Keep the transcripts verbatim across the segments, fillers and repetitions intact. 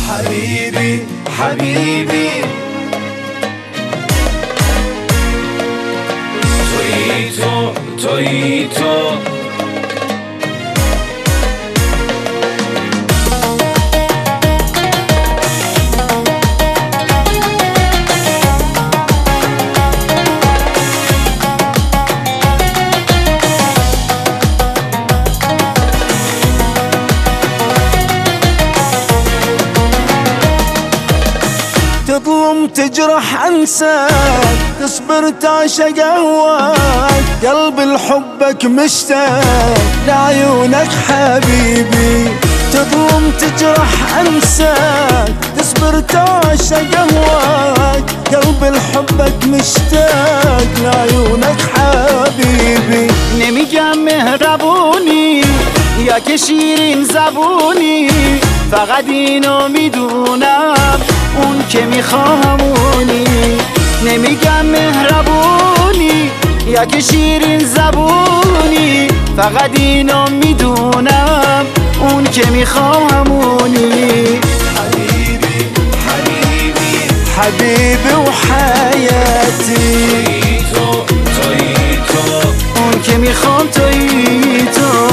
حبيبي حبيبي تویی تو تویی تو تظلم تجرح انساك تصبر تعشق هواك قلب لحبك مشتاق لعيونك حبيبي تظلم تجرح انساك تصبر تعشق هواك قلب لحبك مشتاق لعيونك حبيبي نمیگم مهربونی یا که شیرین زبونی فقط اینو میدونم اون که میخوامونی نمیگم مهربونی یا که شیرین زبونی فقط اینو میدونم اون که میخوامونی حبيبي حبيبي حبيبي وحياتي تویی تو تویی تو اون که میخوام تویی تو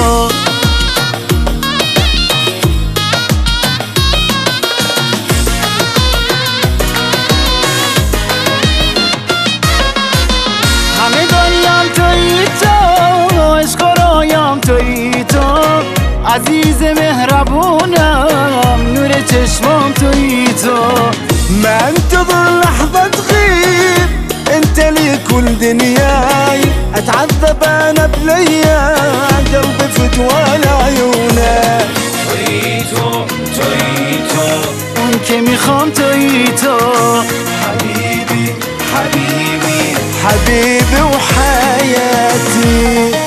همه دنیام تویی تو عشق و رویام تویی تو عزیز مهربونم نور چشمام تویی تو ما انتظر لحظة تغيب انت لي كل دنياي اتعذب انا بلياك قلبي فتوى لعيونك تویی تو تویی تو اون که میخوام تویی تو حبيبي حبيبي حبيبي وحياتي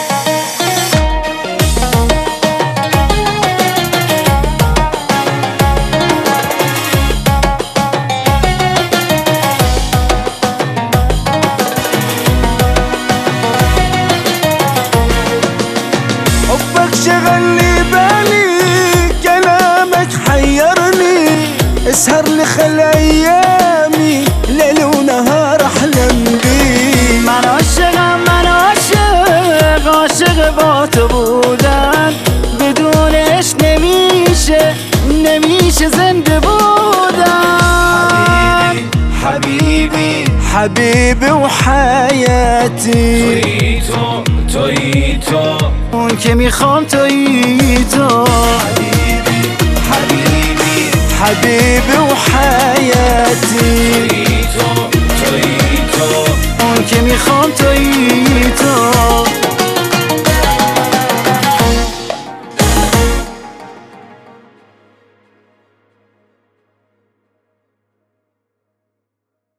حبك شغل لي بالي كلامك حيرني اسهر لي خل ايامي ليل ونهار احلم بيك من عاشقم من عاشق عاشق با تو بودن بدون عشق نمیشه نمیشه زنده بودن حبيبي حبيبي وحياتي تویی تو تویی تو اون که میخوام تویی تو حبيبي حبيبي حبيبي وحياتي تویی تو تویی تو اون که میخوام تویی تو